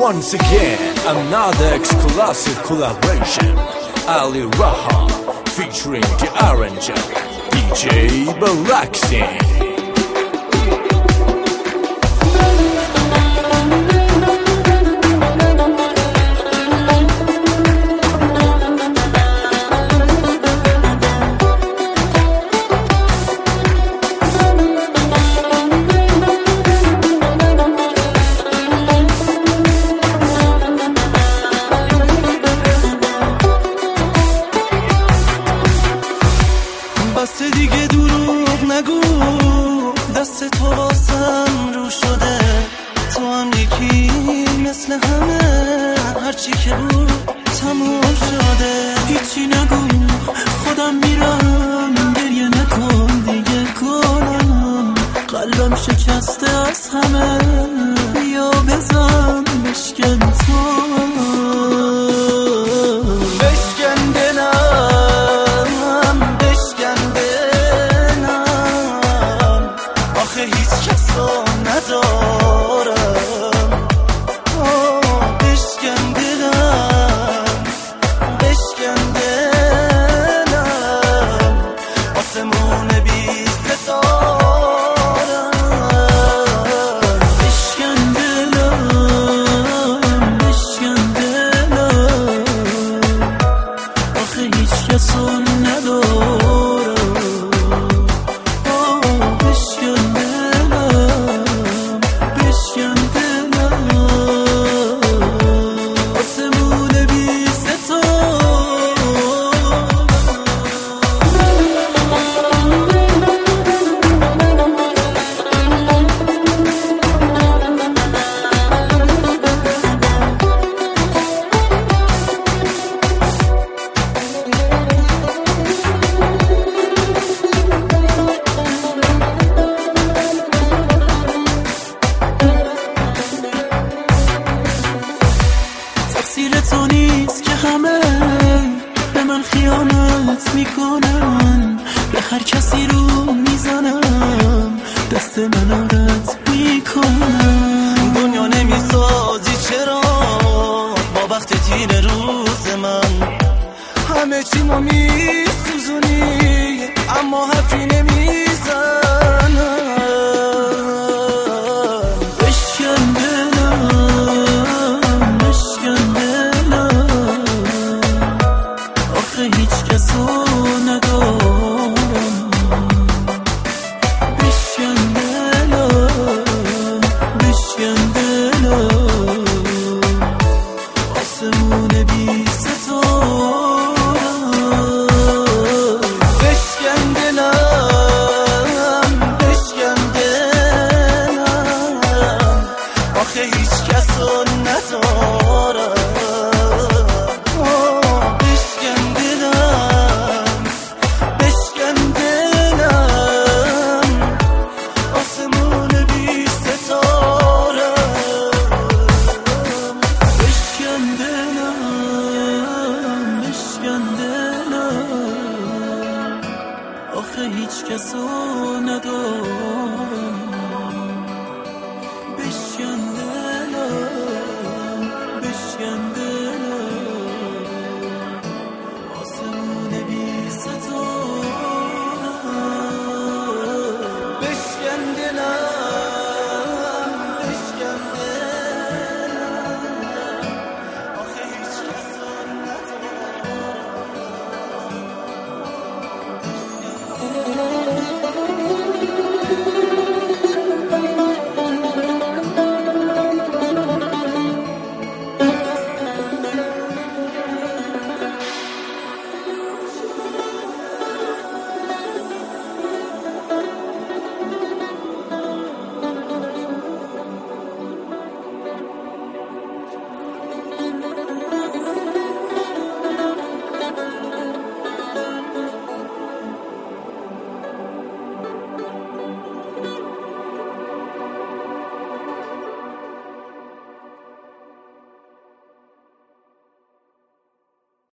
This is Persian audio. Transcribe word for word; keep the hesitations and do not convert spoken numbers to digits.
once again, another exclusive collaboration. Ali Raha featuring the arranger D J Balaxi. بس دیگه دروغ نگو، دست تو واسم رو شده، تو هم یکی مثل همه، هرچی که بود تموم شده. هیچی نگو خودم میرم، گریه نکن دیگه کنم، قلبم شکسته از همه، بیا بزن بشکن تو، بشکن دلم، هیچ کسا ندارم. بشکن دلم، بشکن دلم، آسمون بی ستارم. بشکن دلم، بشکن دلم، آخه هیچ کسا ندارم. تقصیر تو نیست که همه به من خیانت میکنن، به هر کسی رو میزنم، دست من عادت میکنم. دنیا نمیسازی چرا با وقت تیر روز من، همه چی ما میسوزونی اما حرفی نمیزنم. بشکن هیچ کسو ندارم. بشکن دلم، بشکن دلم، آسمون بی ستارم. بشکن دلم، بشکن دلم، آخه هیچ کسو ندارم. آخه هیچ کسو ندارم.